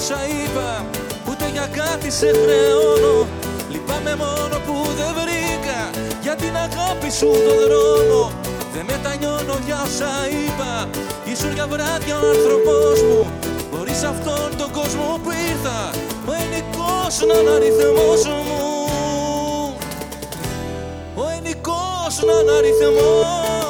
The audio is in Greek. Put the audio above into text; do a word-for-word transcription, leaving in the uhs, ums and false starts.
όσα είπα, ούτε για κάτι σε χρεώνω. Λυπάμαι μόνο που δεν βρήκα για την αγάπη σου τον δρόμο. Δεν μετανιώνω για όσα είπα, ήσουν για βράδια ο άνθρωπός μου. Χωρίς αυτόν τον κόσμο που ήρθα, ο ενικός να είναι αριθμός μου. Ο ενικός να είναι αριθμός.